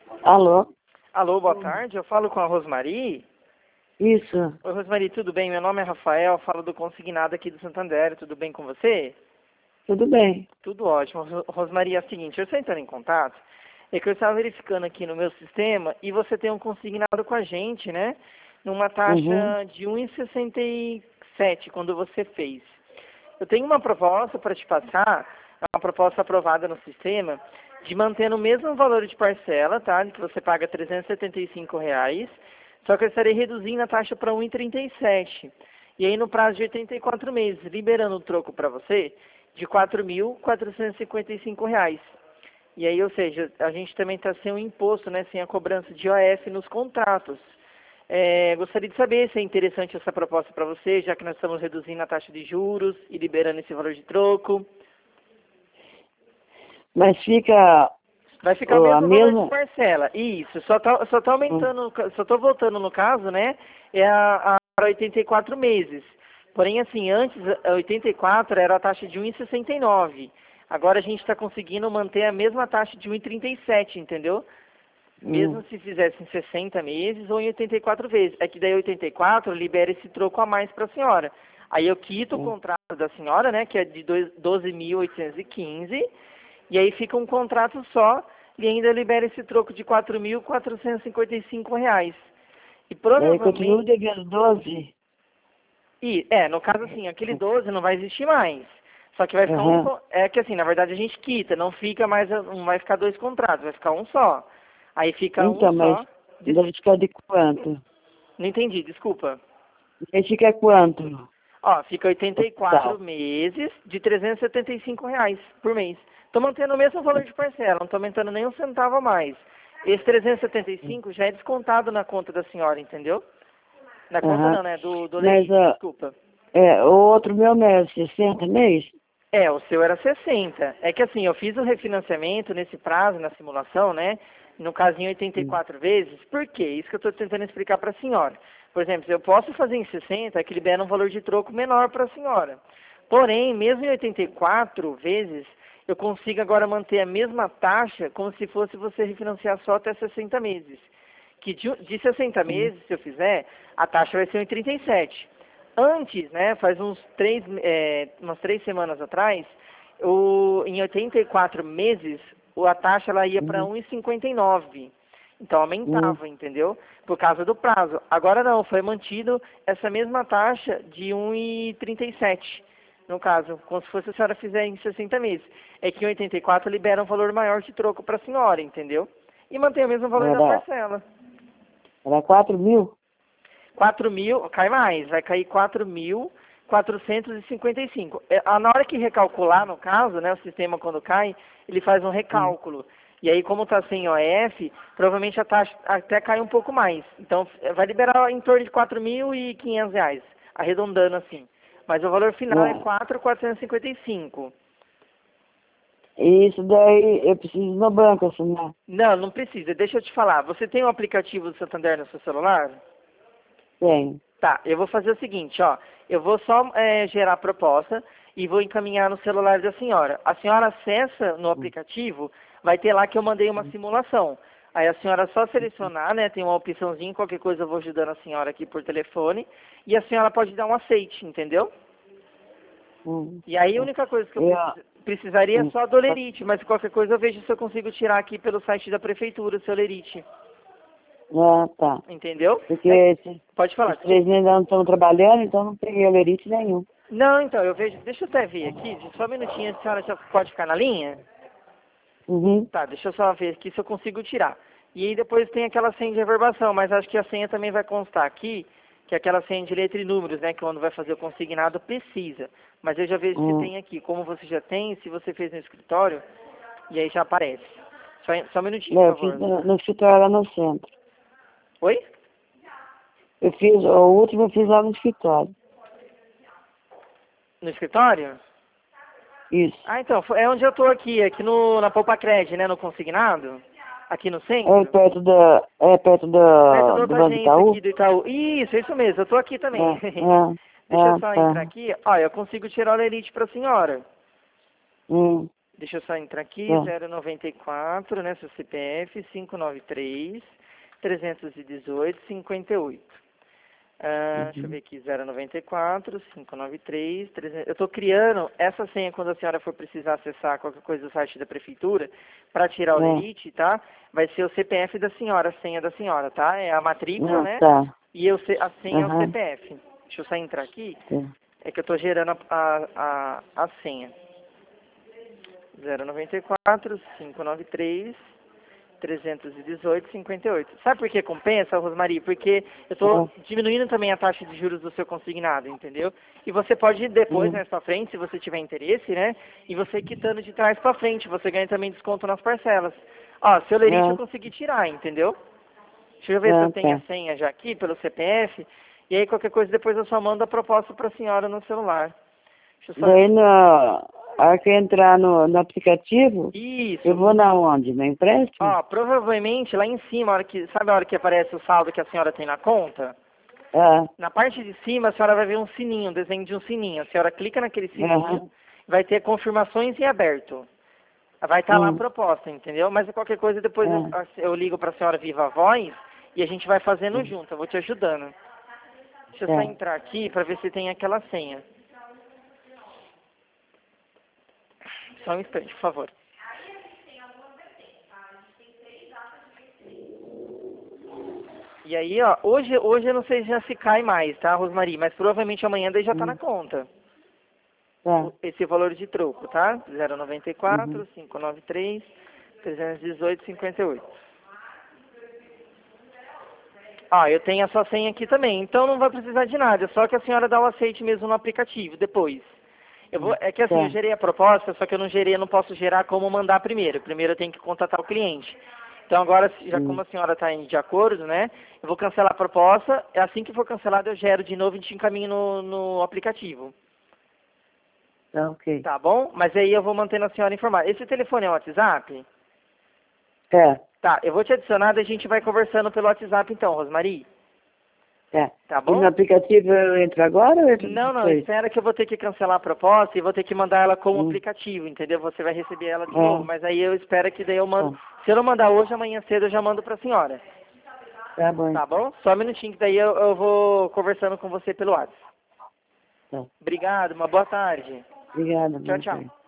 Alô? Alô, boa tarde. Eu falo com a Rosmari. Isso, Oi, Rosmari, tudo bem? Meu nome é Rafael, falo do Consignado aqui do Santander. Tudo bem com você? tudo bem. Tudo ótimo. Rosmari, é o seguinte, eu estou entrando em contato, é que eu estava verificando aqui no meu sistema e você tem um consignado com a gente, né? Numa Uhum. taxa de 1,67 quando você fez. Eu tenho uma proposta para te passar, uma proposta aprovada no sistema, de manter no mesmo valor de parcela, tá? Que você paga R$ 375, só que eu estarei reduzindo a taxa para 1,37. E aí no prazo de 84 meses, liberando o troco para você de R$ 4.455. E aí, ou seja, a gente também está sem o imposto, né? Sem a cobrança de IOF nos contratos. Gostaria de saber se é interessante essa proposta para você, já que nós estamos reduzindo a taxa de juros e liberando esse valor de troco. Mas fica Vai ficar o a mesmo valor de mesma. parcela. Isso, só tá Hum, aumentando, só tô voltando no caso, né? Para 84 meses. Porém, assim, antes, a 84 era a taxa de 1,69. Agora a gente está conseguindo manter a mesma taxa de 1,37, entendeu? Mesmo hum, se fizesse em 60 meses ou em 84 vezes. É que daí 84 libera esse troco a mais para a senhora. Aí eu quito o hum. contrato da senhora, né, que é de 12.815, e aí fica um contrato só e ainda libera esse troco de R$ 4.455. E Daí continuo provavelmente, devendo 12. no caso assim, aquele 12 não vai existir mais. Só que vai ficar um, Aham. é que assim, na verdade a gente quita, não fica mais, não vai ficar dois contratos, vai ficar um só. Aí fica um Então, mas só. daí fica de quanto? Não entendi, desculpa. Daí fica quanto? Ó, fica O 84 total. meses de R$ 375 por mês. Tô mantendo o mesmo valor de parcela, não tô aumentando nem um centavo a mais. Esse 375 já é descontado na conta da senhora, entendeu? Na conta Aham. não, né? Do Mas lerite, desculpa. o outro meu não é 60 mês? O seu era 60. É que assim, eu fiz o refinanciamento nesse prazo, na simulação, né? No caso em Hum. 84 vezes. Por quê? Isso que eu estou tentando explicar para a senhora. Por exemplo, eu posso fazer em 60, que libera um valor de troco menor para a senhora. Porém, mesmo em 84 vezes, eu consigo agora manter a mesma taxa como se fosse você refinanciar só até 60 meses. Que de 60 Hum. meses, se eu fizer, a taxa vai ser 1,37. Antes, né, faz umas 3 semanas atrás, em 84 meses, a taxa ela ia para Hum. 1,59. Então Hum. aumentava, entendeu? Por causa do prazo. Agora não, foi mantido essa mesma taxa de 1,37. No caso, como se fosse a senhora fizer em 60 meses. É que em 84 libera um valor maior de troco para a senhora, entendeu? E mantém o mesmo valor da Era, parcela. era 4.000? 4.000, cai mais, vai cair 4.455. Na hora que recalcular, no caso, né, o sistema quando cai, ele faz um Hum. recálculo. E aí, como está sem OF, provavelmente a taxa até cai um pouco mais. Então, vai liberar em torno de R$ 4.500, arredondando assim. Mas o valor final é É. 4.455. E isso daí eu preciso ir no banco assinar. Não, não precisa. Deixa eu te falar. Você tem o aplicativo do Santander no seu celular? Tem. Tá, eu vou fazer o seguinte, ó. Eu vou só gerar a proposta e vou encaminhar no celular da senhora. A senhora acessa no Hum. aplicativo, vai ter lá que eu mandei uma simulação. Aí a senhora só selecionar, né? Tem uma opçãozinha, qualquer coisa eu vou ajudando a senhora aqui por telefone. E a senhora pode dar um aceite, entendeu? Hum. E aí a única coisa que eu Eu, precisaria é hum. só do Lerite, mas qualquer coisa eu vejo se eu consigo tirar aqui pelo site da prefeitura, o seu Lerite. Ah, tá. Entendeu? Porque Pode falar, esses 3 desculpa. meses não estão trabalhando, então não peguei alerite nenhum. Não, então, eu vejo. Deixa eu até ver aqui, só um minutinho, a senhora já pode ficar na linha? Uhum. Tá, deixa eu só ver aqui se eu consigo tirar. E aí depois tem aquela senha de reverbação, mas acho que a senha também vai constar aqui, que é aquela senha de letra e números, né? Que quando vai fazer o consignado precisa. Mas eu já vejo se Hum. tem aqui. Como você já tem, se você fez no escritório, e aí já aparece. Só um minutinho, É, por eu fiz favor. no escritório lá no centro. Oi? Eu fiz, o último eu fiz lá no escritório. No escritório? Isso. Ah, então, é onde eu tô aqui na Poupa Cred, né? No consignado, aqui no É centro. perto da, é perto Perto da do outra Banco agência Itaú? aqui do Itaú. Isso mesmo, eu tô aqui também. Deixa eu só Tá. entrar aqui. Ó, eu consigo tirar o lerite pra senhora. Hum. Deixa eu só entrar aqui, Tá. 094, né, seu CPF, 593-318-58. Deixa eu ver aqui, 094, 593, 300. Eu estou criando essa senha quando a senhora for precisar acessar qualquer coisa do site da prefeitura, para tirar o lerite, tá? Vai ser o CPF da senhora, a senha da senhora, tá? É a matrícula, né? Tá. E a senha é o CPF. Deixa eu só entrar aqui. Tá. É que eu estou gerando a senha. 094, 593, 318, 58. Sabe por que compensa, Rosmari? Porque eu estou diminuindo também a taxa de juros do seu consignado, entendeu? E você pode depois, mais para frente, se você tiver interesse, né? E você quitando de trás para frente, você ganha também desconto nas parcelas. Ó, seu lerite eu consegui tirar, entendeu? Deixa eu ver se eu tenho a senha já aqui pelo CPF. E aí qualquer coisa depois eu só mando a proposta para a senhora no celular. Daí, a hora que eu entrar no aplicativo, isso. Eu vou na onde? No empréstimo? Ó, provavelmente lá em cima, sabe a hora que aparece o saldo que a senhora tem na conta? Na parte de cima, a senhora vai ver um sininho, um desenho de um sininho. A senhora clica naquele sininho, vai ter confirmações em aberto. Vai estar lá a proposta, entendeu? Mas qualquer coisa, depois eu ligo para a senhora viva voz e a gente vai fazendo junto. Eu vou te ajudando. Deixa eu só entrar aqui para ver se tem aquela senha. Só um instante, por favor. E aí, ó, hoje eu não sei se cai mais, tá, Rosmari? Mas provavelmente amanhã daí já tá na conta. Esse valor de troco, tá? 094, 593, 318, 58. Ó, eu tenho a sua senha aqui também, então não vai precisar de nada, é só que a senhora dá o aceite mesmo no aplicativo, depois. É que assim, eu gerei a proposta, só que eu não posso gerar como mandar primeiro. Primeiro eu tenho que contatar o cliente. Então agora, já como a senhora está de acordo, né? Eu vou cancelar a proposta, assim que for cancelado eu gero de novo e te encaminho no aplicativo. Tá, ok. Tá bom? Mas aí eu vou mantendo a senhora informada. Esse telefone é o WhatsApp? Tá, eu vou te adicionar e a gente vai conversando pelo WhatsApp então, Rosmari. Tá bom? E no aplicativo eu entro agora ou entro Não, depois? espera que eu vou ter que cancelar a proposta e vou ter que mandar ela como aplicativo, entendeu? Você vai receber ela de novo, mas aí eu espero que daí eu mando. Se eu não mandar hoje, amanhã cedo eu já mando pra senhora. Tá bom. Tá bom? Só um minutinho que daí eu vou conversando com você pelo WhatsApp. Obrigado, uma boa tarde. Obrigada. Tchau, tchau.